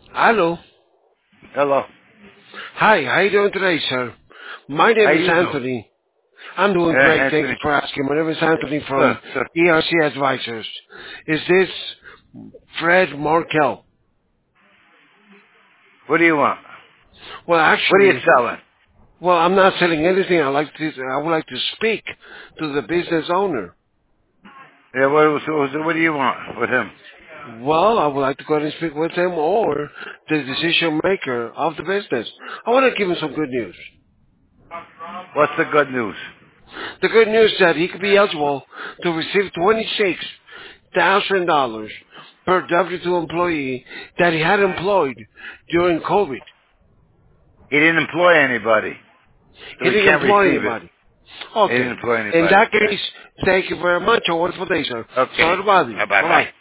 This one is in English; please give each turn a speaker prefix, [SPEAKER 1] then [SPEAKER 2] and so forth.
[SPEAKER 1] Hello.
[SPEAKER 2] Hello.
[SPEAKER 1] Hi, how you doing today, sir? My
[SPEAKER 2] How
[SPEAKER 1] name is
[SPEAKER 2] you doing?
[SPEAKER 1] Anthony. I'm doing great. Thank you
[SPEAKER 2] Anthony.
[SPEAKER 1] for asking. My name is Anthony
[SPEAKER 2] Good,
[SPEAKER 1] from
[SPEAKER 2] good.
[SPEAKER 1] ERC Advisors. Is this Fred Markel?
[SPEAKER 2] What do you want?
[SPEAKER 1] Well,
[SPEAKER 2] What are you
[SPEAKER 1] actually,
[SPEAKER 2] selling?
[SPEAKER 1] I'm not selling anything. I would like to speak to the business owner.
[SPEAKER 2] Yeah, what do you want with him?
[SPEAKER 1] Well, I would like to go ahead and speak with him or the decision maker of the business. I want to give him some good news.
[SPEAKER 2] What's the good news?
[SPEAKER 1] The good news is that he could be eligible to receive $26,000 per W-2 employee that he had employed during COVID.
[SPEAKER 2] He didn't employ anybody, so
[SPEAKER 1] He
[SPEAKER 2] he
[SPEAKER 1] didn't
[SPEAKER 2] can't
[SPEAKER 1] employ
[SPEAKER 2] receive it.
[SPEAKER 1] anybody.
[SPEAKER 2] He didn't
[SPEAKER 1] Okay.
[SPEAKER 2] employ
[SPEAKER 1] In
[SPEAKER 2] anybody.
[SPEAKER 1] that
[SPEAKER 2] Okay.
[SPEAKER 1] case, thank you very much. A wonderful day, sir.
[SPEAKER 2] Okay.
[SPEAKER 1] Sorry to bother you.
[SPEAKER 2] Bye bye.
[SPEAKER 1] Bye-bye.